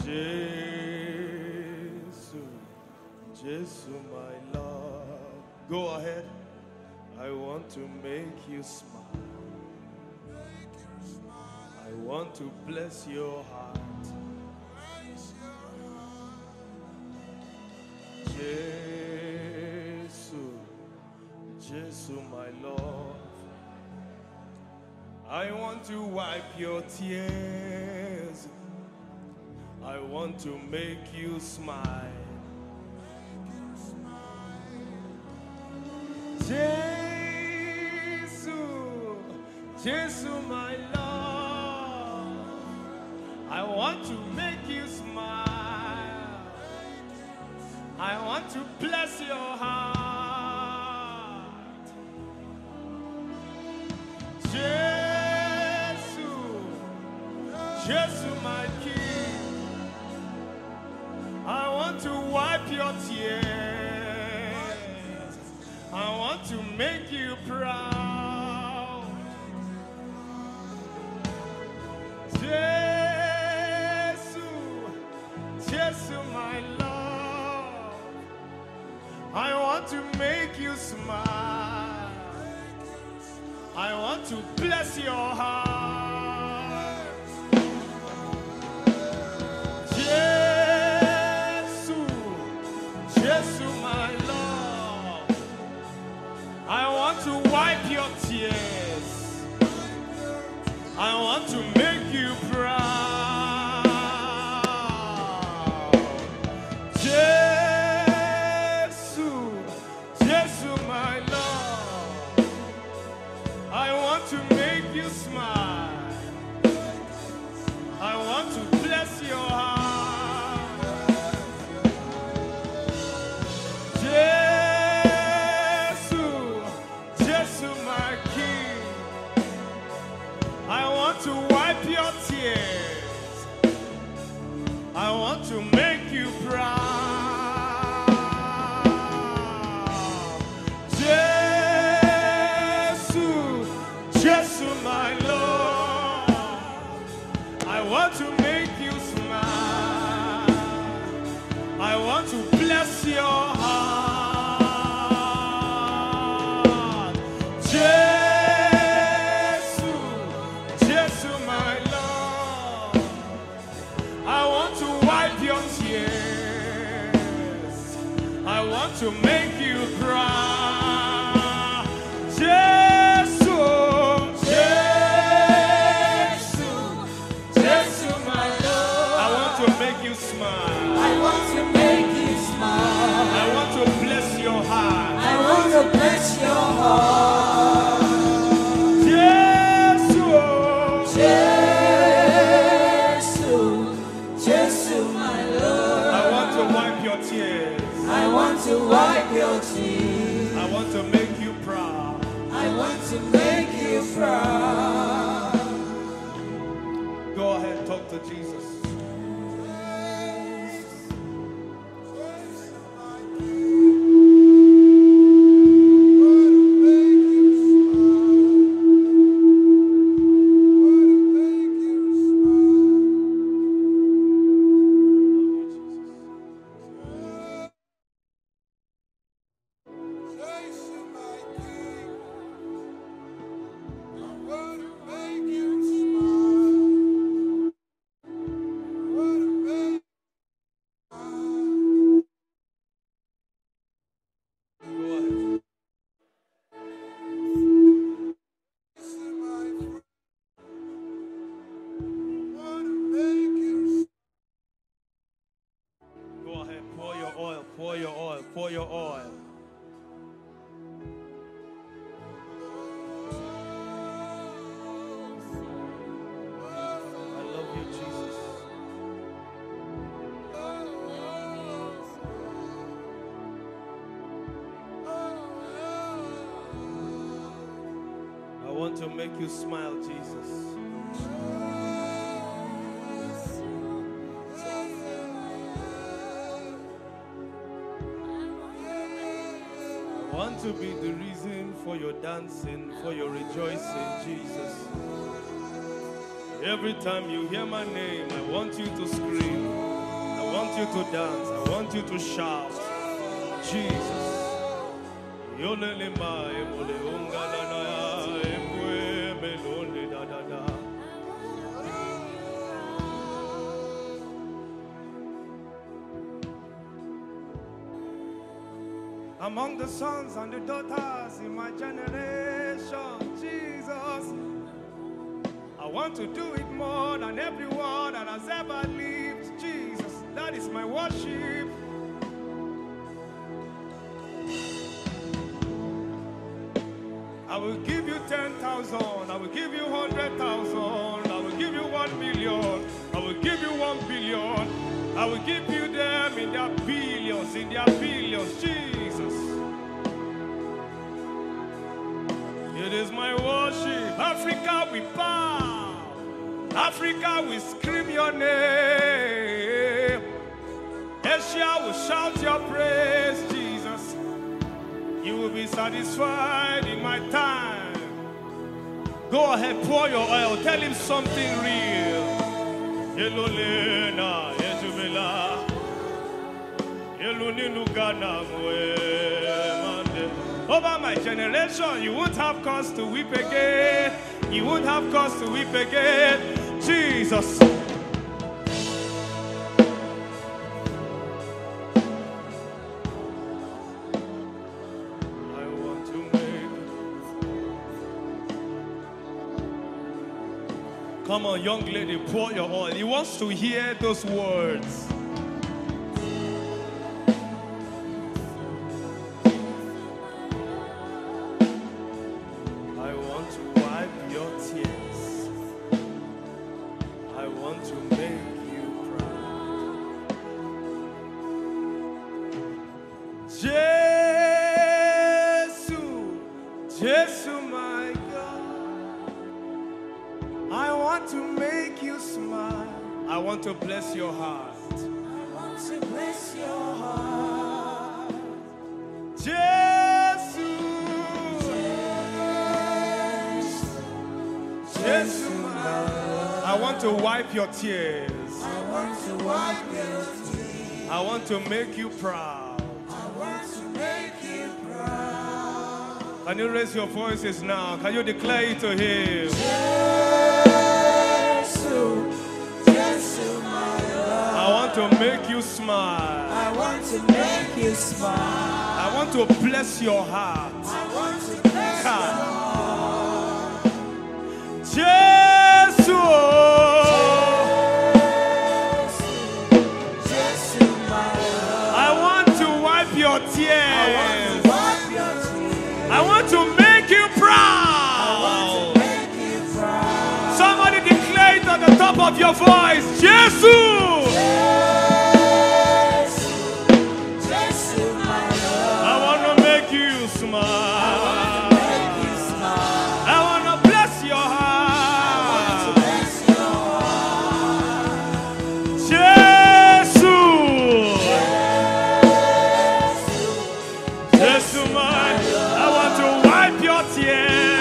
Jesus, my Lord. Go ahead. I want to make you smile. I want to bless your heart. Jesus, my Lord. I want to wipe your tears. I want to make you smile. Jesus, my Lord. I want to make you smile. I want to bless your heart. Jesus, my King. I want to wipe your tears. I want to make you proud. Jesus, my love. I want to make you smile. I want to bless your heart. Jesus, my love. I want to wipe your tears. I want to make you proud. Jesus, my love. I want to make you smile. I want to bless your heart. Jesus, my King. I want to wipe your tears. I want to make you proud. Jesus, my Lord. I want to make you smile. I want to bless your heart. Jesus, my Lord. I want to wipe your tears. I want to make you proud. Jesus, my Lord. I want to make you smile. I want to make you smile. I want to bless your heart. I want to bless your heart. Jesus, my Lord. I want to wipe your tears. I want to wipe your tears. I want to make you proud. I want to make you proud. Go ahead, talk to Jesus. Pour your oil. I love you, Jesus. I want to make you smile, Jesus. I want to be the reason for your dancing, for your rejoicing, Jesus. Every time you hear my name, I want you to scream. want you to dance. I want you to shout. Jesus. Among the sons and the daughters in my generation, Jesus, I want to do it more than everyone that has ever lived. Jesus, that is my worship. I will give you 10,000. I will give you 100,000. I will give you 1 million. I will give you 1 billion. I will give you them in their billions, in their billions. Jesus. It is my worship. Africa, we bow. Africa, we scream your name. Asia will shout your praise, Jesus. You will be satisfied in my time. Go ahead, pour your oil. Tell him something real. Over my generation, you won't have cause to weep again. You won't have cause to weep again. Jesus. Come on, young lady, pour your oil. He wants to hear those words. I want to wipe your tears. I want to make you proud. Jesus, my God. I want to make you smile. I want to bless your heart. I want to bless your heart. Jesus, I want to wipe your tears. I want to wipe your tears. I want to make you proud. I want to make you proud. Can you raise your voices now? Can you declare it to him? I want to make you smile. I want to make you smile. I want to bless your heart. I want to bless your heart. Jesus, I want to wipe your tears. I want to make you proud. Somebody declare it at the top of your voice. Jesus. I want to make you smile. I want to bless your heart. Jesus, I want to wipe your tears.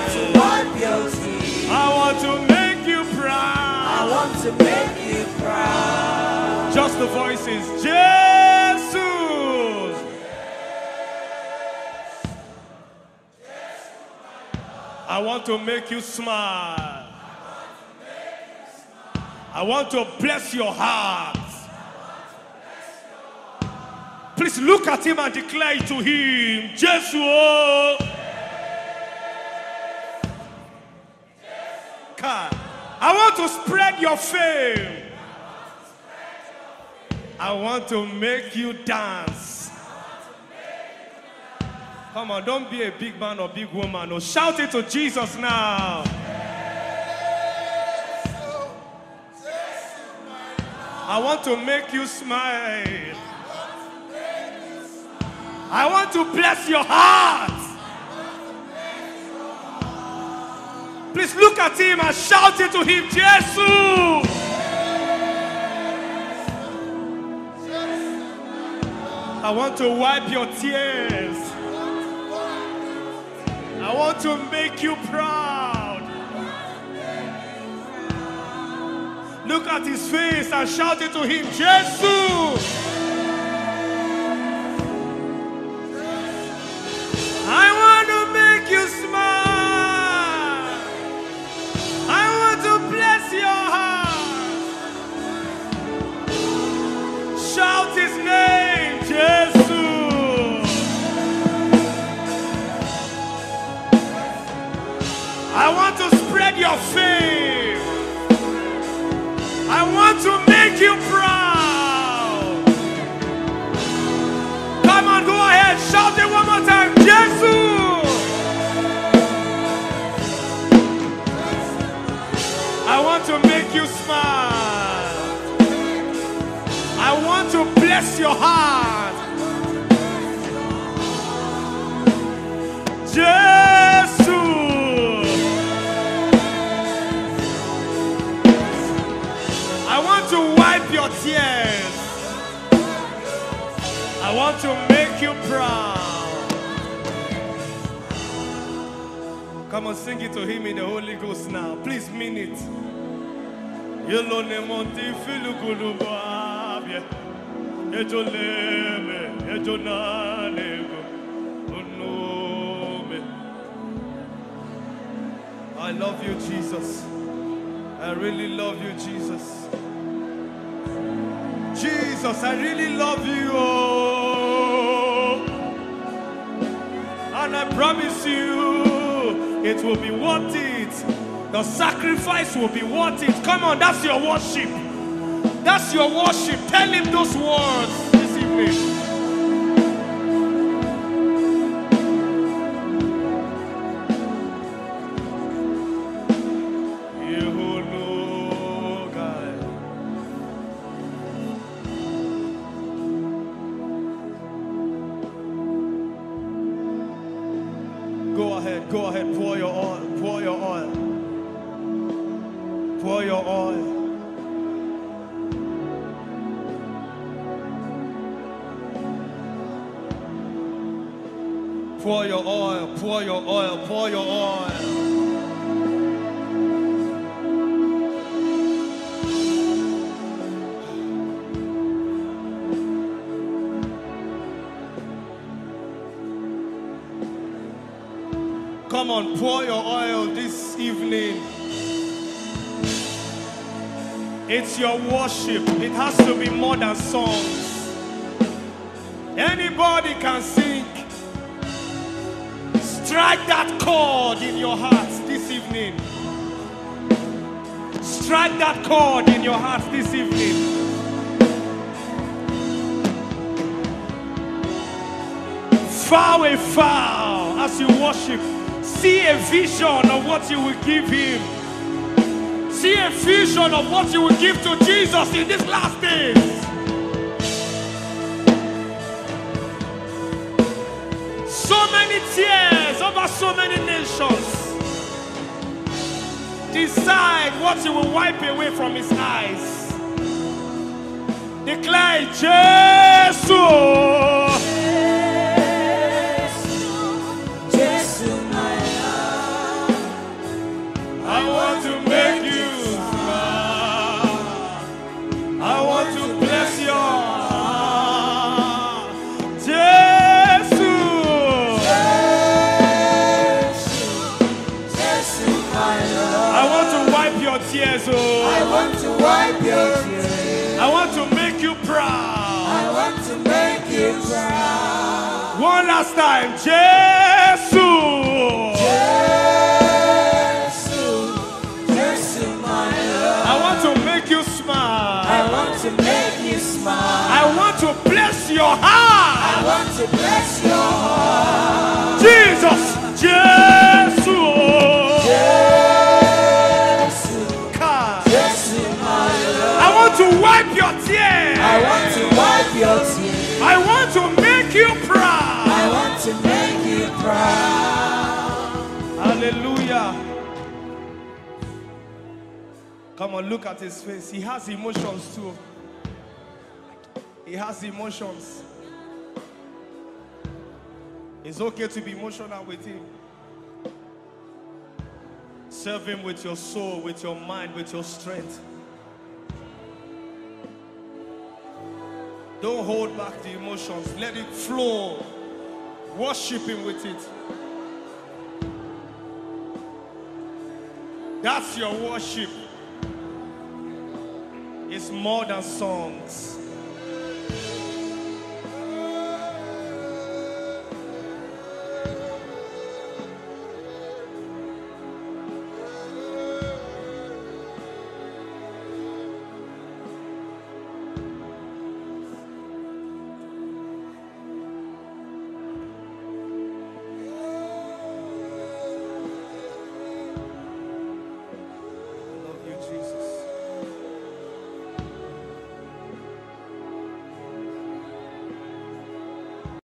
I want to make you proud. To make you proud. Just the voices. Jesus. I want to make you smile. I want to bless your heart. Please look at him and declare it to him. Jesus. I want to spread your fame. I want to make you dance. Come on, don't be a big man or big woman. No, shout it to Jesus now. I want to make you smile. I want to bless your heart. Please look at him and shout it to him. Jesus. I want to wipe your tears. I want to make you proud. Look at his face and shout it to him. Jesus! I want to make you smile. I want to bless your heart. Shout his name, Jesus. I want to spread your fame. I want to make you proud. Come on, go ahead, shout it one more time. Jesus! I want to make you smile. I want to bless your heart. Jesus! I want to wipe your tears. I want to make you proud. Come on, sing it to him in the Holy Ghost now. Please mean it. I love you, Jesus. I really love you, Jesus. Jesus, I really love you. Oh. And I promise you, it will be worth it. The sacrifice will be worth it. Come on, that's your worship. That's your worship. Tell him those words this evening. Go ahead, pour your oil, pour your oil, pour your oil. Pour your oil, pour your oil, pour your oil. Come on, pour your oil this evening. It's your worship. It has to be more than songs. Anybody can sing. Strike that chord in your heart this evening. Strike that chord in your heart this evening. Foul a foul as you worship. See a vision of what you will give him. See a vision of what you will give to Jesus in these last days. So many tears over so many nations. Decide what you will wipe away from his eyes. Declare, Jesus. I want to make you smile. I want to bless your heart. Jesus. I want to wipe your tears. Oh. I want to wipe your tears. I want to make you proud. I want to make you proud. One last time. Jesus. I want to make you smile. I want to bless your heart. I want to bless your heart. Jesus, Jesus, Jesus, my Lord. I want to wipe your tears. I want to wipe your tears. I want to make you proud. I want to make you proud. Hallelujah. Come on, look at his face. He has emotions too. He has emotions. It's okay to be emotional with him. Serve him with your soul, with your mind, with your strength. Don't hold back the emotions. Let it flow. Worship him with it. That's your worship. It's more than songs.